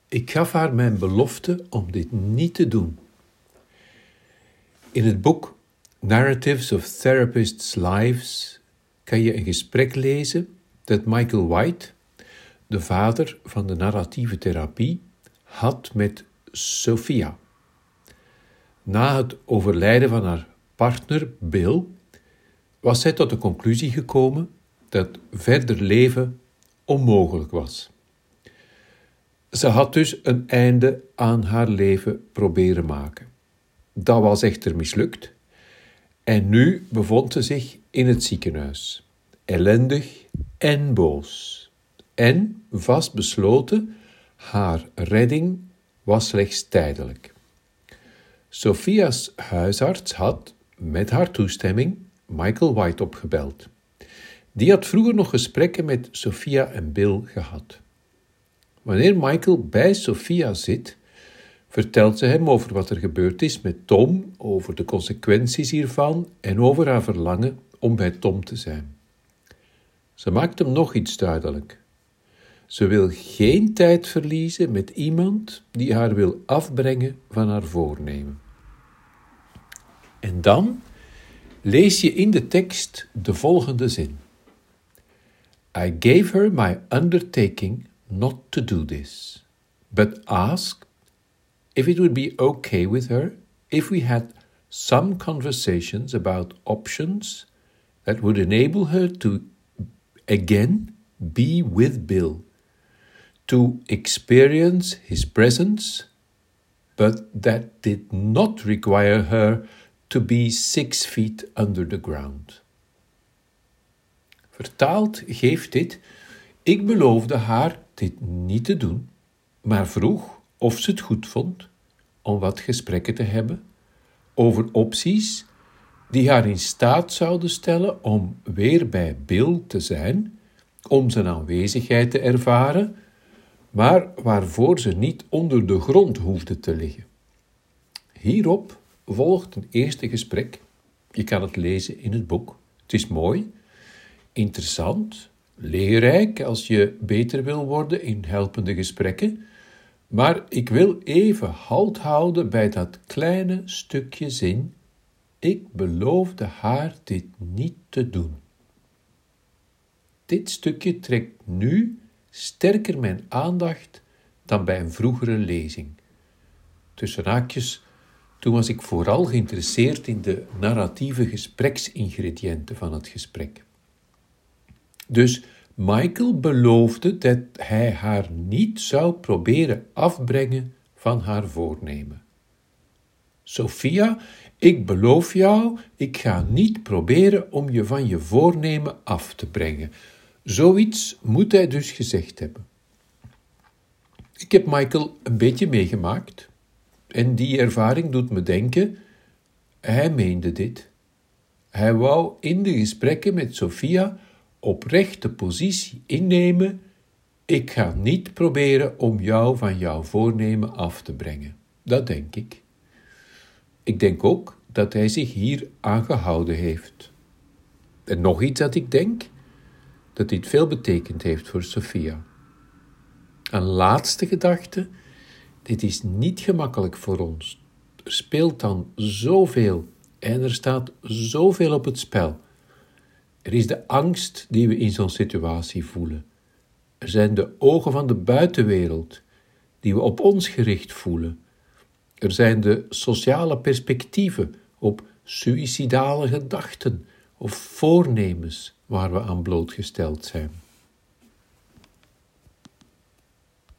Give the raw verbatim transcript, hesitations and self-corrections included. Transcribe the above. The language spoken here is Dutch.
Ik gaf haar mijn belofte om dit niet te doen. In het boek Narratives of Therapists' Lives kan je een gesprek lezen dat Michael White, de vader van de narratieve therapie, had met Sophia. Na het overlijden van haar partner Bill was zij tot de conclusie gekomen dat verder leven onmogelijk was. Ze had dus een einde aan haar leven proberen maken. Dat was echter mislukt en nu bevond ze zich in het ziekenhuis, ellendig en boos. En vastbesloten, haar redding was slechts tijdelijk. Sophia's huisarts had, met haar toestemming, Michael White opgebeld. Die had vroeger nog gesprekken met Sophia en Bill gehad. Wanneer Michael bij Sophia zit, vertelt ze hem over wat er gebeurd is met Tom, over de consequenties hiervan en over haar verlangen om bij Tom te zijn. Ze maakt hem nog iets duidelijk. Ze wil geen tijd verliezen met iemand die haar wil afbrengen van haar voornemen. En dan lees je in de tekst de volgende zin. I gave her my undertaking not to do this, but asked if it would be okay with her if we had some conversations about options that would enable her to again be with Bill, to experience his presence, but that did not require her to be six feet under the ground. Vertaald geeft dit, ik beloofde haar dit niet te doen, maar vroeg of ze het goed vond om wat gesprekken te hebben over opties die haar in staat zouden stellen om weer bij Bill te zijn, om zijn aanwezigheid te ervaren, maar waarvoor ze niet onder de grond hoefde te liggen. Hierop volgt een eerste gesprek. Je kan het lezen in het boek. Het is mooi, interessant, leerrijk als je beter wil worden in helpende gesprekken, maar ik wil even halt houden bij dat kleine stukje zin. Ik beloofde haar dit niet te doen. Dit stukje trekt nu sterker mijn aandacht dan bij een vroegere lezing. Tussen haakjes, toen was ik vooral geïnteresseerd in de narratieve gespreksingrediënten van het gesprek. Dus Michael beloofde dat hij haar niet zou proberen afbrengen van haar voornemen. Sophia, ik beloof jou, ik ga niet proberen om je van je voornemen af te brengen. Zoiets moet hij dus gezegd hebben. Ik heb Michael een beetje meegemaakt en die ervaring doet me denken, hij meende dit. Hij wou in de gesprekken met Sophia oprecht de positie innemen, ik ga niet proberen om jou van jouw voornemen af te brengen. Dat denk ik. Ik denk ook dat hij zich hier aan gehouden heeft. En nog iets dat ik denk, dat dit veel betekend heeft voor Sophia. Een laatste gedachte, dit is niet gemakkelijk voor ons. Er speelt dan zoveel en er staat zoveel op het spel. Er is de angst die we in zo'n situatie voelen. Er zijn de ogen van de buitenwereld die we op ons gericht voelen. Er zijn de sociale perspectieven op suïcidale gedachten of voornemens waar we aan blootgesteld zijn.